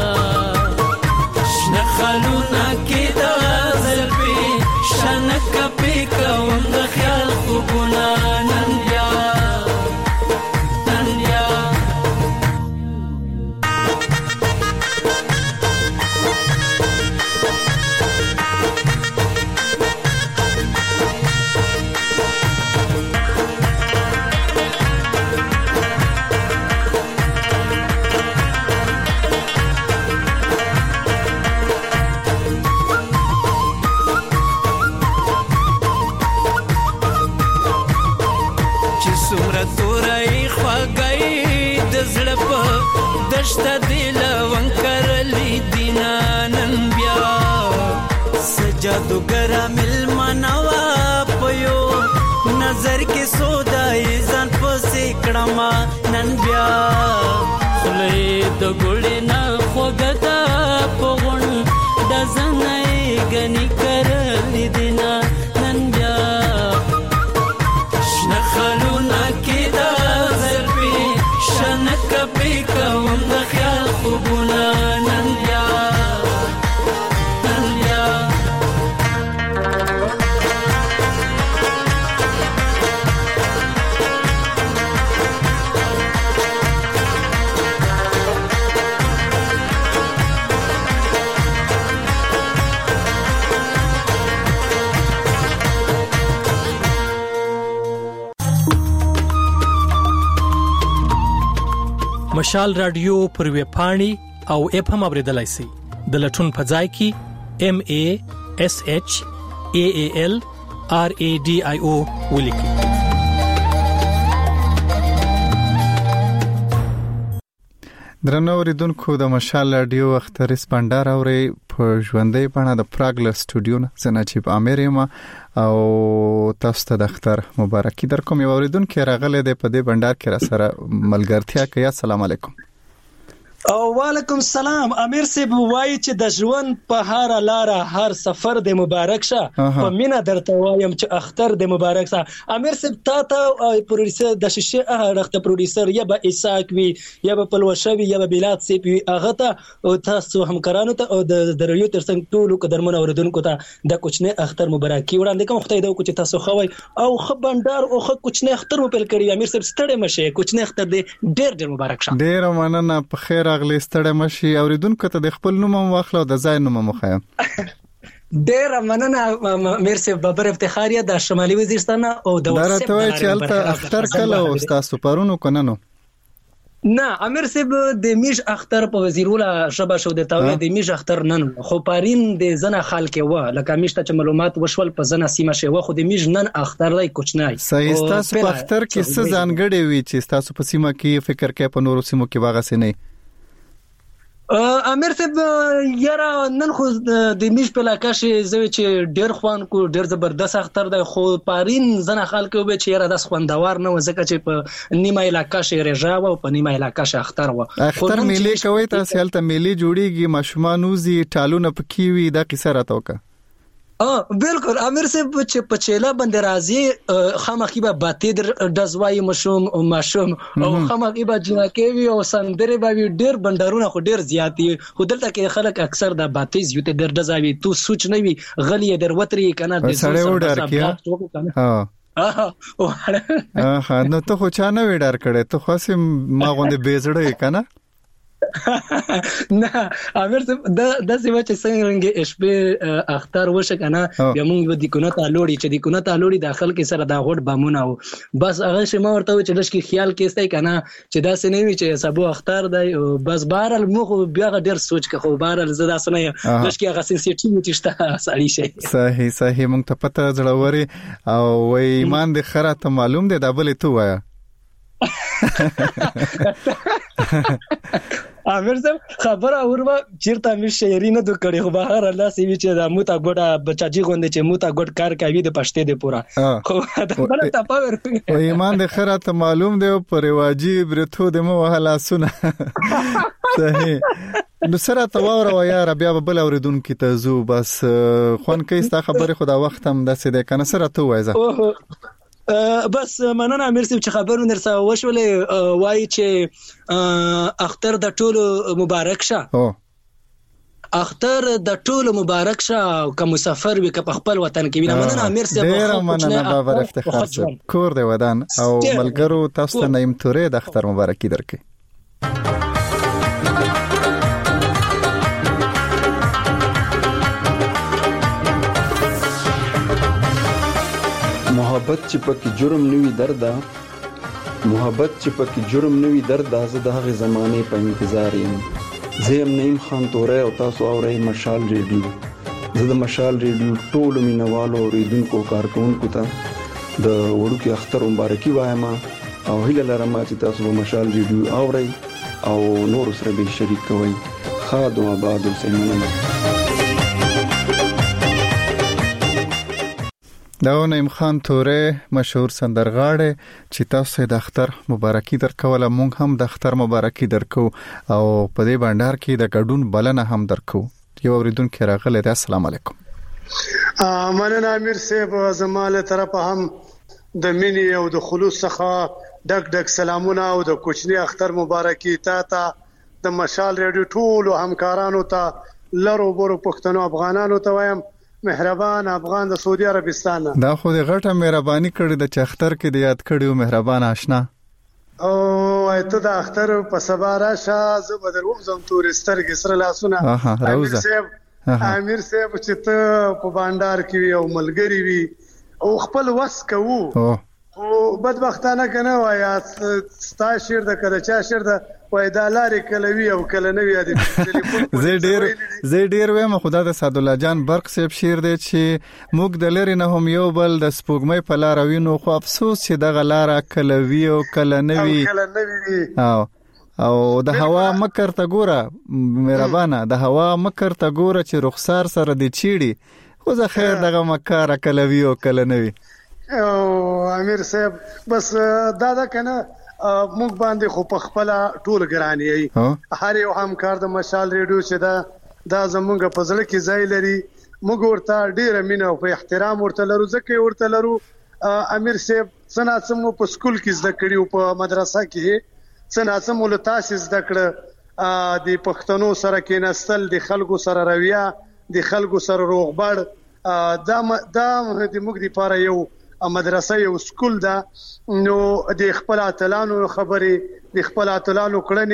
شنه خلونه کې دا زلفې شنک په کوم د خیال خوبونه نن بیا دشته دیله ونکرلی دینا نن بیا سجادوګره ملمنوا پيو نظر کې سودای ځان پسې کړما نن بیا خلې د ګړې نه خوګدا پغون د زنې غني کرلی دینا نن بیا شنخلونه کې دا زلفي شنک په کوم د خیال خوبونه نن بیا مشال رادیو پر وی پاڼي او اپ هم اوریدلای شئ د لټون فضای کی MASHALRADIO ولیکي. درنو اوریدونکو د مشال رادیو اختر سپانډار اوري په ژوندۍ بڼه د پراګ له سټوډیو نه زناجیب امریم او تاسو ته د اختر مبارکي درکوم. یو اوریدونکو راغله د په دې بندر کې را سره ملګرتیا کوي. السلام علیکم. او وعلیکم السلام. امیر صاحب وایي چې د ژوند په هر لار هر سفر د مبارک شه په مینا درته وایم چې اختر د مبارک شه. امیر صاحب تا پروډوسر د شیشه هغه پروډوسر یا به اساک وی یا به پلوشوي یا به بلاد سی پی هغه ته او تاسو همکارانو ته او د ریو ترڅنګ ټولو قدرمن اوریدونکو ته د کوچنی اختر مبارکي وړاندې کوم. خدای دې وکړي تاسو خوي او خبردار او کوچنی اختر مو پیل کړی. امیر صاحب ستړي مشه کوچنی اختر دې ډېر مبارک شه. ډېر مننه. په خیر راغلی ستړی مشي اوریدونکو ته د خپل نوم واخلو د ځای نوم مخایم ډېر مننه مرسي بابر افتخاریه د شمالي وزیرستان او د وسیب درته چې الته اختر کله او تاسو پرونو کننو نه امیر صاحب د میش اختر په وزیرولا شبا شو د تاوی د میش اختر نن خو پارین د زنه خلک و لکه میشته چې معلومات وشول په زنه سیمه شو خو د میش نن اختر لای کوچنای صحیح تاسو په اختر کې څه ځانګړی وی چې تاسو په سیمه کې فکر کې په نورو سیمو کې واغ سي نه امیر صاحب یاره نن خو د میش په علاقه شي زوی چې ډیر خوان کو ډیر زبردست اختر دی خو پارین زنه خلک به چې یاره د خوندوار نه وزکه چې په نیمه علاقه شي رجا او په نیمه علاقه شي اختر و اختر میلي کوي تاسو هلته میلي جوړیږي ماشومان وزي ټالونه پکې وي د قصه راتوکه بالکل امیر صاحب چې په چيله باندې راځي خامخي به باتې دزوای مشوم او خامخي به جنکوي او سندره به ډیر بندرونه خو ډیر زیاتی خو دلته کې خلک اکثر د باتې زیوت ډیر دزاوي تو سوچ نه وي غلی در وتري کنه د سړی وډار کیه نو ته خو چا نه وډار کړي ته خو سم ما غوندې بیزړې کنه نه امیر صاحب د سیمه چې څنګه شپه اختر وشه کنه بیا موږ د کونه ته لوړی چې د کونه ته لوړی داخل کې سره دا غوډ بامونه و بس هغه شمه ورته چې لشکې خیال کېستای کنه چې دا سنوي چې سبو اختر دی بس بهرل موږ بیا ډیر سوچ که خو بهرل زدا سنه لشکې هغه سنسیټیو چې شته سړی شي صحیح موږ ته پته زړوري او ایمان د خره ته معلوم دی دا بلې تو وایا امیر صاحب خبره اورما چیرته مې شعري نه د کړي خو بهر الله سوي چې د موتا ګډه بچاجي غوندې چې موتا ګډ کار کوي د پښتې د پورا خو دا بل ته پاور او ایمان د خره ته معلوم دی پر واجی برتو د مو وهلا سونه صحیح نو سره تواور او یار بیا بل اوریدونکو ته زو بس خون کې ستا خبره خدا وخت هم د سده کنه سره تو وایزه بس مننه امیر صاحب چې خبرونه درسه وشولې وایي چې اختر د ټولو مبارک شه اختر د ټولو مبارک شه او که مسافر وي که په خپل وطن کې وي مننه امیر صاحب ډیر مننه بابر افتخار صاحب کور دی ودان او ملګرو تاسو ته نیم تورې د اختر مبارکي درکې محبت چې پکې جرم نوي دردا محبت چې پکې جرم نوي دردا زه د هغه زمانه په انتظار یم زم نیم خان تورې او تاسو اورئ مشال ریډیو زه د مشال ریډیو ټول مینوالو اوریدونکو کارکونکو ته د وړوکی اختر مبارکي وایم او هیله لرم چې تاسو په مشال ریډیو اورئ او نور سره به شریک کوئ خادم آباد سیمنه دا نعیم خان تورې مشهور سندرغاړی چې تاسو د اختر مبارکي درکوله مونږ هم د اختر مبارکي درکو او په دې بندر کې د ګډون بلنه هم درکو یو اوریدونکو راغلی دی السلام علیکم مننه امیر صاحب زماله طرفه هم د مینی او د خلوص څخه ډک سلامونه او د کوچنی اختر مبارکي تا د مشال ریډیو ټول همکارانو ته لرو برو پښتنو افغانانو ته وایم مهربان افغان د سعودي عربستان دا خو د غټه مهرباني کړې د چختر کې د یاد کړیو مهربان آشنا او ایته د اختر په سبا راشه زه بدر وزم تورستر کې سره لاسونه امیر صاحب چې ته په بانډار کې وي او ملګری وي او خپل وس کوو او بدبختانه کنه وایا ستا شیر د کړه چا شیر د وای دا لارې کلوي او کله نوی ادي زه ډیر وایم خدا د سعد الله جان برق صاحب شیر دی چې موږ د لری نه هم یو بل د سپوږمۍ په لار وینو خو افسوس چې د غلاره کلوي او کله نوی او د هوا مکر ته ګوره مهربانه د هوا مکر ته ګوره چې رخسار سره دی چیړي خو زه خیر دغه مکر کلوي او کله نوی او امیر صاحب بس دا کنه موږ باندې خو په خپل ټول ګرانی هر یو همکار د مشال ریډیو چې دا زمونږ په ځل کې ځای لري موږ ورته ډیره مینه او په احترام ورته لرو ځکه ورته لرو امیر صاحب څنګه مو په سکول کې زده کړیو په مدرسه کې څنګه مو له تاسو زده کړ د پښتنو سره کې نسل د خلکو سره رویه د خلکو سره روغبړ دا د موږ لپاره یو مدرسه یو سکول دا نو د خپل اتلانو خبرې د خپل اتلانو کړنې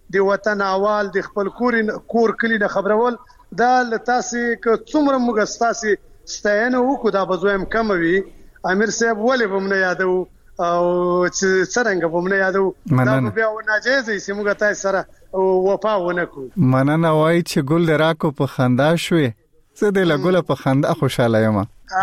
د وطن احوال د خپل کور کلی نه خبرول دا لتاسي ک څومره موږ ستاسي ستاینه وکړو دا بزویم کم وي امیر صاحب ولې بم نه یادو او څنګه بم نه یادو دا بیا ناجیز یې موږ تاسو سره وفا ونکو مننه وای چې ګل راکو په خندا شوې زه د لګول په خندا خوشاله یم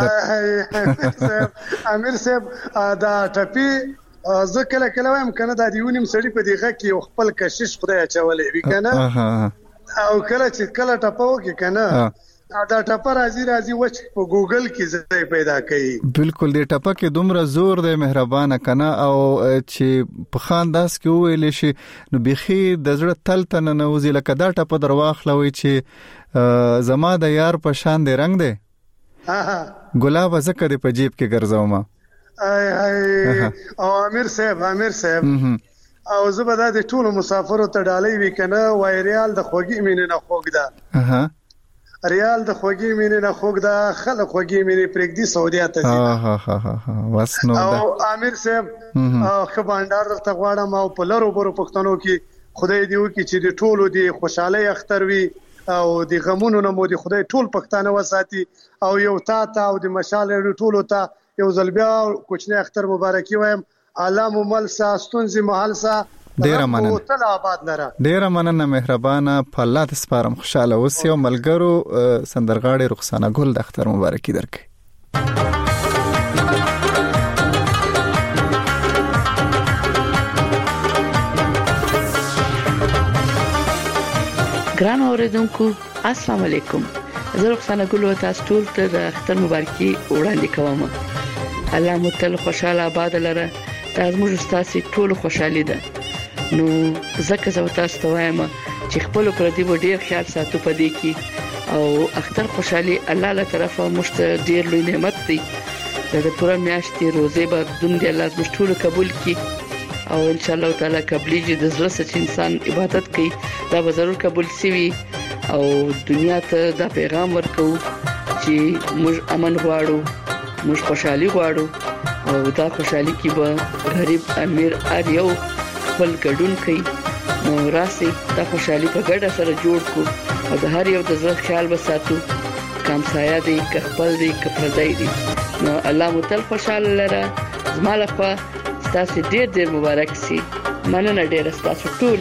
امیر صاحب دا ټپی زه کله وایم کنه دا دیونیم سړی په دیغه کې خپل کشش خدای چولې وی کنه او کله ټپو کې کنه دا ټپه راځي وچ په ګوګل کې ځای پیدا کړي بالکل دې ټپه کې دومره زور دی مهربانه کنه او چې په خانداس کې ویل شي نو بيخي د زړه تل تن نه وزي لکه دا ټپه درواخلوي چې زما د یار په شان دی رنگ دی ګلاب زکه دی په جیب کې ګرځوم او امیر صاحب او زبدا د ټولو مسافرو ته ډالۍ وکنه وای ریال د خوږی مینه نه خوګ ده ریال د خوږی مینه نه خوګ ده خلک خوږی مینه پرېږدي سعودي ته واسنو او امیر صاحب خو باندار ته غواړم او په لارو برو پښتنو کې خدای دی وکي چې د ټولو دی خوشاله اختر وي او د غمونو نه مو دی خدای ټول پښتانه وساتي او یو تا او د مشال ټولو ته یو ځل بیا کوچنی اختر مبارکي وایم علام ملسا ستونزي محلسا ډیر مننه مهربانه په الله د سپارم خوشاله اوسې او ملګرو سندرغاړي رخصانه ګل د اختر مبارکي درکې ګران اوریدونکو السلام علیکم زه رخصانه ګل او تاسو ټول ته د اختر مبارکي وړاندې کوم الله مو تل خوشاله آباد لره تاسو موږ تاسو ټول خوشالي ده نو زکه زه تاسو ته وایم چې خپل پر دې ډیر خیال ساتو پدې کې او اختر خوشالي الله له طرفه مشته ډیر لوی نعمت دی د پوره میاشتې روزه به دون دی الله زموږ ټول قبول کړي او ان شاء الله تعالی قبليږي د زړه سره انسان عبادت کوي دا به ضرور قبول شي او دنیا ته دا پیغام ورکو چې موږ امن غواړو موږ خوشالي غواړو او دا خوشالي کې به غریب امیر اړیو خپل ګډون کوي نو راسي دا خوشالي په ګډه سره جوړ کو او د هر یو د زړه خیال وساتو کم سایه دی خپل دی کپردای دی نو الله متل خوشاله لره زماله خو تاسو ډېر مبارک سي مننه ډېر تاسو ټول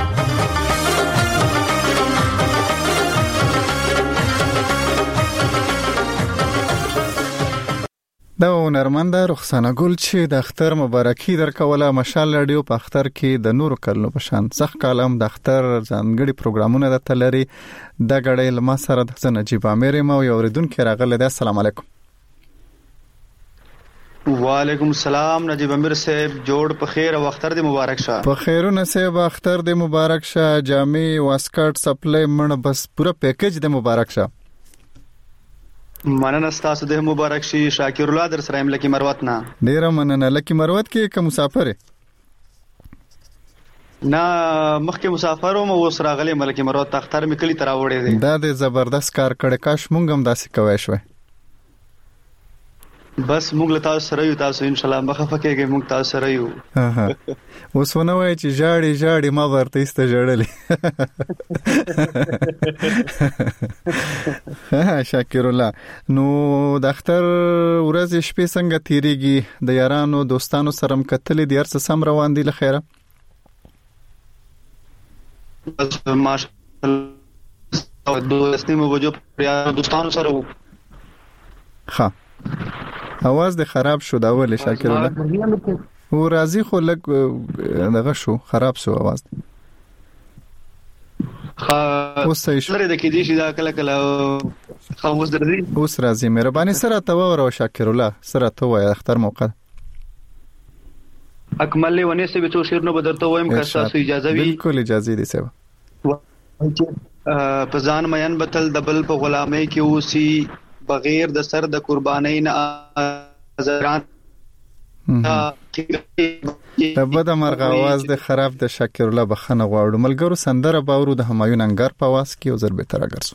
دا هنرمنده رخصانه ګل چې د اختر مبارکي درکوله مشال رادیو په اختر کې د نورو کلونو په شان ځخ کالم د اختر ځانګړي پروګرامونه د تلري د غړې لمه سره د نجيب امیر مو یو ریدونکو راغله د السلام علیکم وعلیکم السلام نجیب امیر صاحب جوړ په خیر او اختر دې مبارک شه په خیرونه صاحب اختر دې مبارک شه جامې واسکټ سپلای مړ بس پورا پیکیج دې مبارک شه مننه تاسو دې مبارک شي شاکر الله در سره ملکی مروت نه ډیر مننه لکی مروت کې کوم مسافر نه مخکې مسافر او وسره غلي ملکی مروت اختر مې کلی ترا وړې دي دا دې زبردست کار کړي کاش مونږ هم داسې کوي شوي بس موږ له تاسو سره یو تاسو ان شاء الله مخه کېږي موږ تاسو سره یو وسونه وای چې جاړي ما ورته است جړلې شاکر الله نو د اختر ورځ شپې څنګه تیریږي د یارانو دوستانو سره مکتلې د هر څه سم روان دي لخيره بس ماشاءالله دوستانو وجو دوستانو سره ها اواز د خراب شو دا ولې شاکر الله و راضي خو لګ دغه شو خراب شو اواز اوس لري د کې دي چې دا کله خاموش درځي اوس راضي مهرباني سره ته ورو شاکر الله سره ته وای اختر موقع اکمل ونی سه به تو شیر نو بدرته وایم که تاسو اجازه وي بالکل اجازه دي سبا په ځان مېن بتل دبل په غلامۍ کې اوسي بغیر د سر د قربانۍ نه ازران تبه د مرغ आवाज د خراب د شاکر الله بخنه غواړو ملګرو سندره باورو د همایون انګر په واس کې او زر به تر اگرسو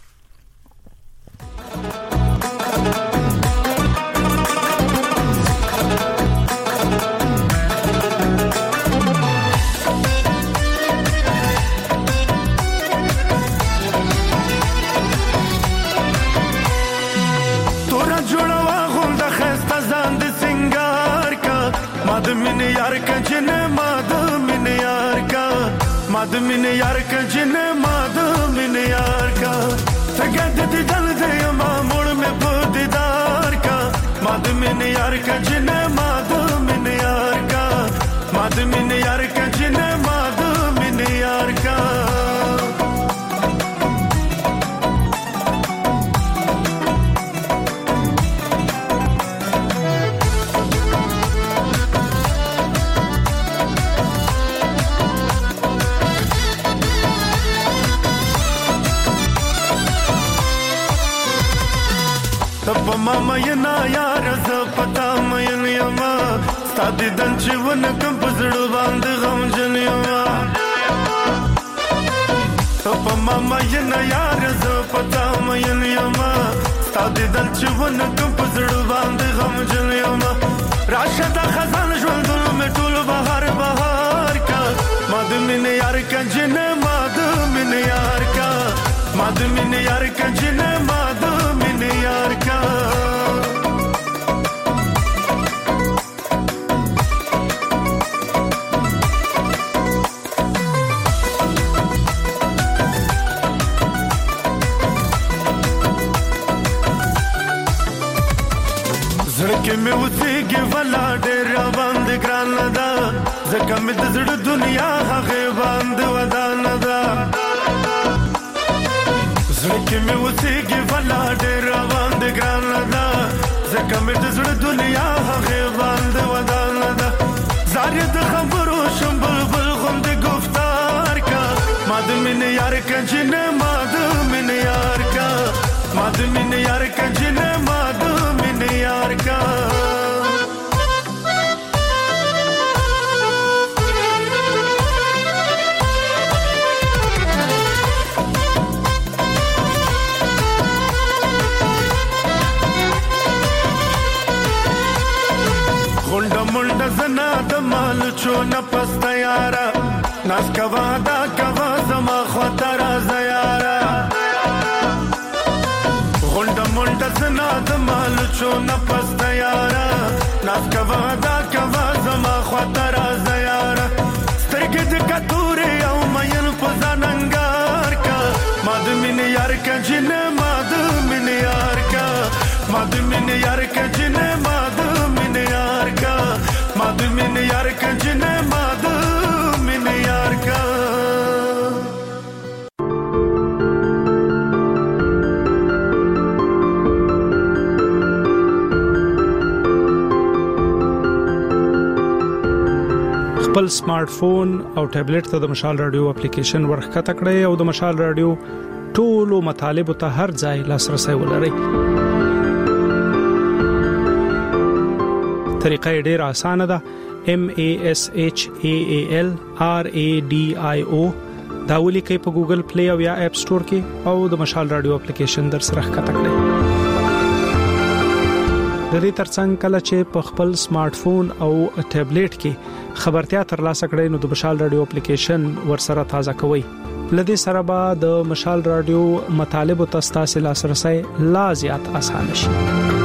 مادمین یار کا جن مادمین یار کا مادمین یار کا جن مادمین یار کا تگد دل دے ما موڑ میں دیدار کا مادمین یار کا جن مادمین یار کا مادمین یار کا جن مادمین یار کا تب ماما ینا یار ز پتا مین یما ستادی دن چون کم پزړو باندې غم جن یما تب ماما ینا یار ز پتا مین یما ستادی دن چون کم پزړو باندې غم جن یما راشد خزان ژوندون می ټول بهار بهار کا مادمین یار کا جن مادمین یار کا مادمین یار کا جن مادمین یار کا زړه مې وسیږي ولا ډېر باندې ګران ده ځکه مې د زړه دنیا هغه باندې ودان ده زړه مې وسیږي ولا ډېر باندې ګران ده ځکه مې د زړه دنیا هغه باندې ودان ده زارې د خبرو شم بلبل غوند گفتار کا مادمین یار کا جن مادمین یار کا مادمین یار کا جن مادمین یار کا غونډه منډه زنا د مال چونه پسته یارا ناس کوا دا کوا زما خطر زیارا غونډه منډه زنا د مال چونه پسته یارا ناس کوا دا کوا زما خطر زیارا سترګې د کتوري او مېن په ځاننګار کا مادمین یار کا جن مادمین یار کا مادمین یار کا جن مادمین یار کا مادمین یار کا جن مادمین یار کا خپل سمارټ فون او ټابلیټ ته د مشال رادیو اپلیکیشن ورخکته کړئ او د مشال رادیو ټولو مطالب ته هر ځای لاسرسي ولرئ. طریقه ډیره اسانه ده. MASHALRADIO دا ولیکئ په ګوګل پلی او یا اپ سٹور کې او د مشال رادیو اپلیکیشن در سره ښکته کړئ. د دې ترڅنګ کله چې په خپل سمارټ فون او ټابلیټ کې خبرتیا ترلاسه کړئ نو د مشال رادیو اپلیکیشن ورسره تازه کوئ. لدې سره به د مشال رادیو مطالب او تاسو لاسرسي لا زیات آسان شي.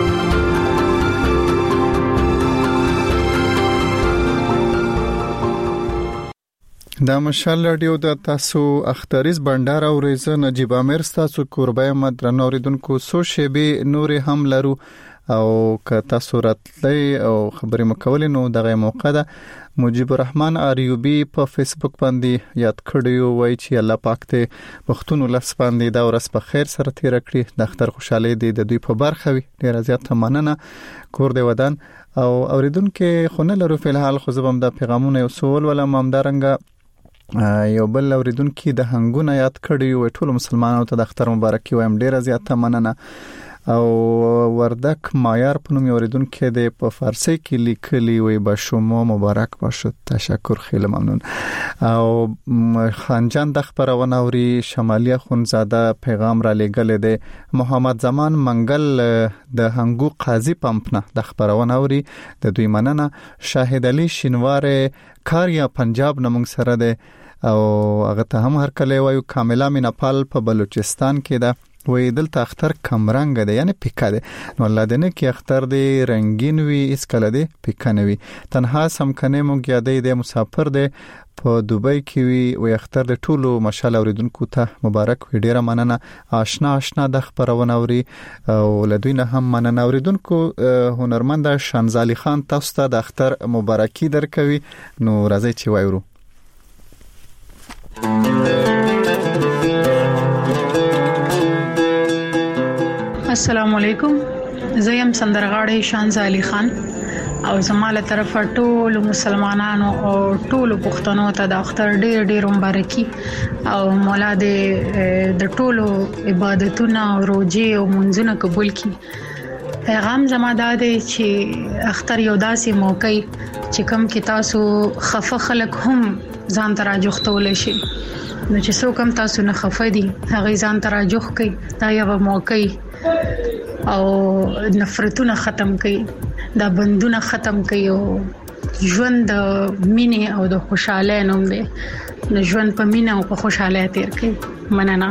د مشال رادیو د تاسو اختریز بندر او ریزه نجیب امیر تاسو قربای مدرن اوریدونکو سو شیبه نور هم لرو او که تاسو راتلی او خبرې مکولې نو دغه موقع ده. مجيب الرحمن اریوبی په فیسبوک باندې یاد کړیو وای چې الله پاک ته پښتون ولس باندې دا ورځ په خیر سره تیر کړی د اختر خوشاله دي د دوی په برخه وي. ډیر زیات مننه کور دی ودان او اوریدونکو خونه لرو. په الحال خو زبم د پیغامونه یو سوال ولا مامدارنګ یو بل اوریدونکو د هنګونه یاد کړیو ټول مسلمانانو ته د اختر مبارکي وایم. ډیر زیات مننه او وردک مایار په نوم اوریدونکو د په فارسی کې لیکلی وي به شما مبارک باشد. تشکر خیلی ممنون. او خانجان د خبرونه اوري شمالي خونزاده پیغام را لګل دي. محمد زمان منګل د هنګو قاضي پمپنه د خبرونه اوري د دوی مننه. شاهد علي شینوار کاریا پنجاب نمنګ سره ده او هغه ته هم هر کله وایو. کاملا مینپال په بلوچستان کې ده. وې دلته اختر کمرنګ دی یعنی پیکا دی نو الله دې نه کې اختر دی رنگین وي اس کله دی پیکا نه وي تنها سم کنه مونږ یادې د مسافر دی په دوبۍ کې وي او اختر د ټولو مشال اوریدونکو ته مبارک وي ډیره مننه آشنا د خبرونه اوري او لدوینه هم مننه اوریدونکو هنرمند شانزالي خان تاسو ته د اختر مبارکي درکوي نو راځي چې وایو السلام علیکم زیم سندرغاړی شانزالي خان او زماله طرف ټول مسلمانانو او ټول پښتنو ته د اختر ډیر مبارکي او مولا دې د ټولو عبادتونو او روزي او منځونه قبول کړي پیغام زماده دې چې اختر یو داسې موقع چې کوم کې تاسو خفه خلک هم ځان تراجختول شي نو چې څوک هم تاسو نه خفه دي هغه ځان تراجخ کوي دا یو موقع او نفرتونه ختم کړي دا بندونه ختم کړي او ژوند د مینې او د خوشاله نوم دی نو ژوند په مینه او په خوشاله تیر کړي مننه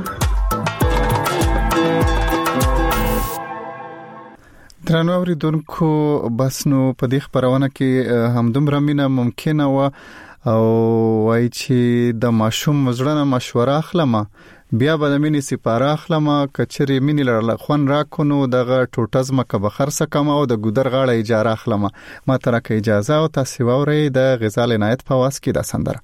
درنو اوریدونکو بس نو په دې خبرونه کې همدومره مینه ممکنه و او وای چې د ماشوم مزړه مشوره اخلم بیا به د مینې سپاره اخلم کچري مینې لرله خون را کونو دغه ټوټزمه که بخر سکم او د ګودر غاړه اجاره اخلم ما ترکه اجازه او تاسو ووري د غزال عنایت په واس کې د سندره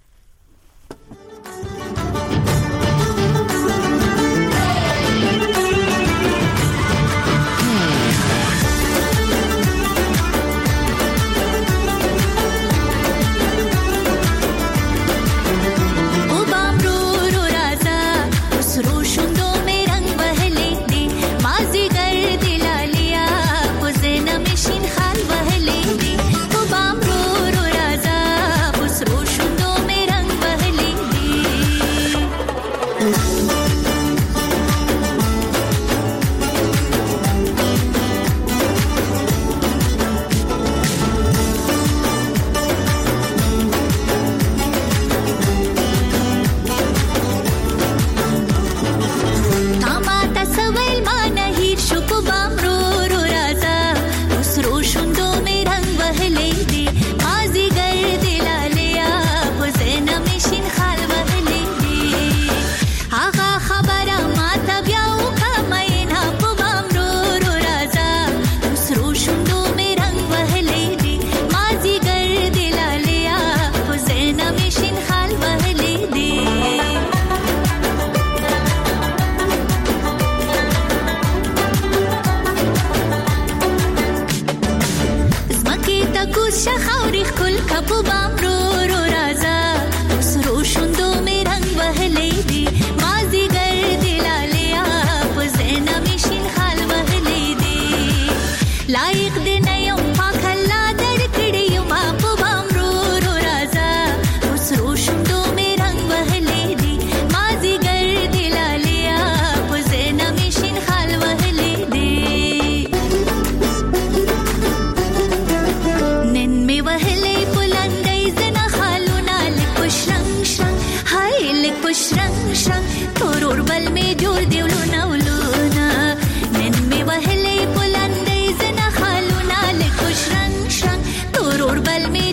बल में